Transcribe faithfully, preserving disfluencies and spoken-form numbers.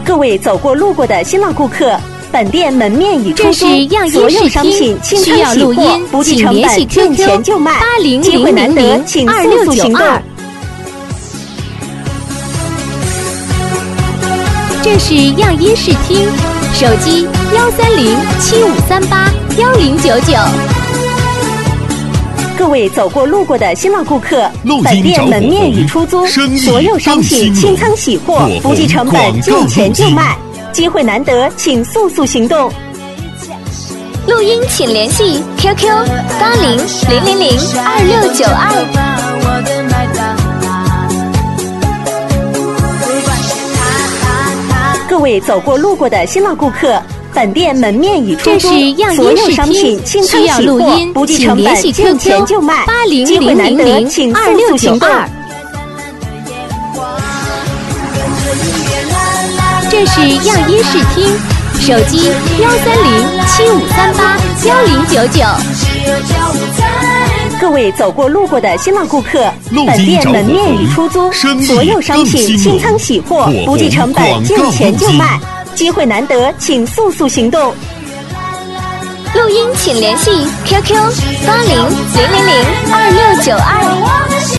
各位走过路过的新老顾客，本店门面已出租，所有商品清仓起货，不计成本，见钱就卖，机会难得，请速速行动。 这是样音视听，手机幺三零七五三八幺零九九。 各位走过路过的新老顾客，本店门面已出租，所有商品清仓起货，不计成本，见钱就卖，机会难得，请速速行动。 录音请联系 Q Q 八零零零零二六九二。 各位走过路过的新老顾客，本店门面已出租，所有商品清仓起货，不计成本，见钱就卖，机会难得，请速速行动。 这是样音视听，手机幺三零七五三八幺零九九。 各位走过路过的新老顾客，本店门面已出租，所有商品清仓起货，不计成本，见钱就卖，机会难得，请速速行动。 录音请联系 Q Q 八零零零零二六九二。